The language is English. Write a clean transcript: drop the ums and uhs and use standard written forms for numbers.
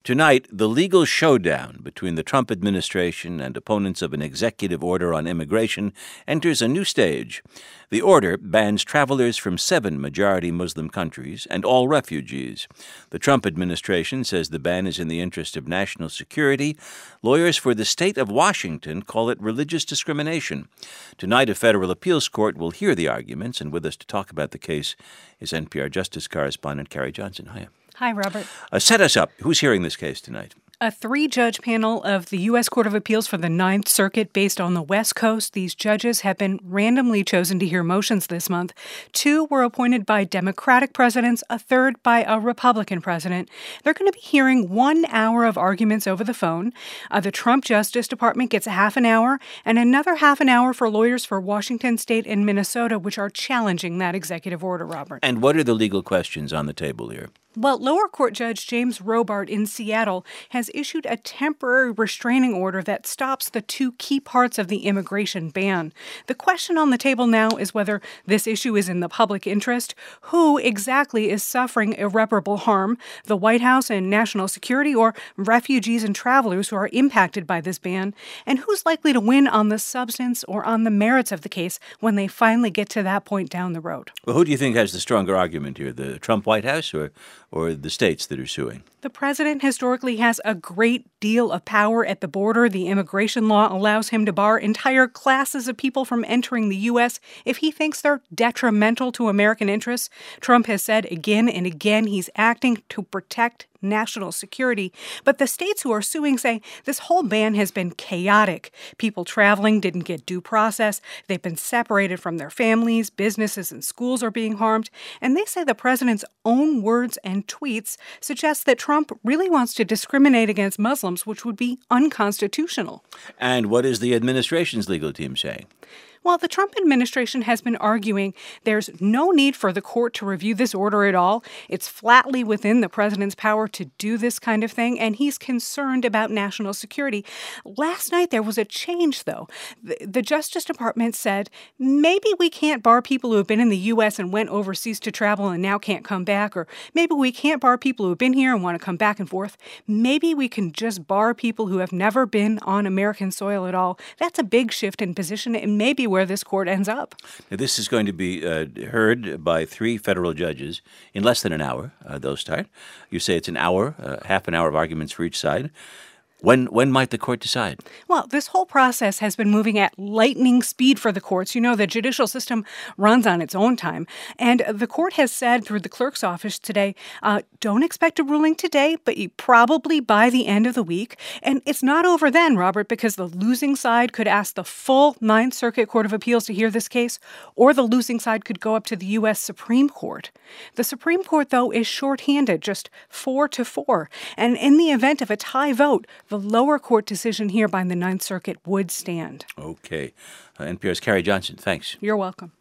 Tonight, the legal showdown between the Trump administration and opponents of an executive order on immigration enters a new stage. The order bans travelers from 7 majority Muslim countries and all refugees. The Trump administration says the ban is in the interest of national security. Lawyers for the state of Washington call it religious discrimination. Tonight, a federal appeals court will hear the arguments, and with us to talk about the case is NPR Justice correspondent Carrie Johnson. Hiya. Hi, Robert. Set us up. Who's hearing this case tonight? A 3-judge panel of the U.S. Court of Appeals for the Ninth Circuit based on the West Coast. These judges have been randomly chosen to hear motions this month. 2 were appointed by Democratic presidents, a 3rd by a Republican president. They're going to be hearing 1 hour of arguments over the phone. The Trump Justice Department gets a half an hour, and another half an hour for lawyers for Washington State and Minnesota, which are challenging that executive order, Robert. And what are the legal questions on the table here? Well, lower court Judge James Robart in Seattle has issued a temporary restraining order that stops the 2 key parts of the immigration ban. The question on the table now is whether this issue is in the public interest, who exactly is suffering irreparable harm, the White House and national security, or refugees and travelers who are impacted by this ban, and who's likely to win on the substance or on the merits of the case when they finally get to that point down the road. Well, who do you think has the stronger argument here, the Trump White House or the states that are suing? The president historically has a great deal of power at the border. The immigration law allows him to bar entire classes of people from entering the U.S. if he thinks they're detrimental to American interests. Trump has said again and again he's acting to protect national security. But the states who are suing say this whole ban has been chaotic. People traveling didn't get due process. They've been separated from their families. Businesses and schools are being harmed. And they say the president's own words and tweets suggest that Trump really wants to discriminate against Muslims, which would be unconstitutional. And what is the administration's legal team saying? Well, the Trump administration has been arguing there's no need for the court to review this order at all. It's flatly within the president's power to do this kind of thing, and he's concerned about national security. Last night, there was a change, though. The Justice Department said, maybe we can't bar people who have been in the U.S. and went overseas to travel and now can't come back, or maybe we can't bar people who have been here and want to come back and forth. Maybe we can just bar people who have never been on American soil at all. That's a big shift in position, and maybe where this court ends up. Now, this is going to be heard by 3 federal judges in less than an hour. They'll start. You say it's an hour, half an hour of arguments for each side. When might the court decide? Well, this whole process has been moving at lightning speed for the courts. You know, the judicial system runs on its own time. And the court has said through the clerk's office today, don't expect a ruling today, but probably by the end of the week. And it's not over then, Robert, because the losing side could ask the full Ninth Circuit Court of Appeals to hear this case, or the losing side could go up to the U.S. Supreme Court. The Supreme Court, though, is shorthanded, just 4-4. And in the event of a tie vote, the lower court decision here by the Ninth Circuit would stand. Okay. NPR's Carrie Johnson, thanks. You're welcome.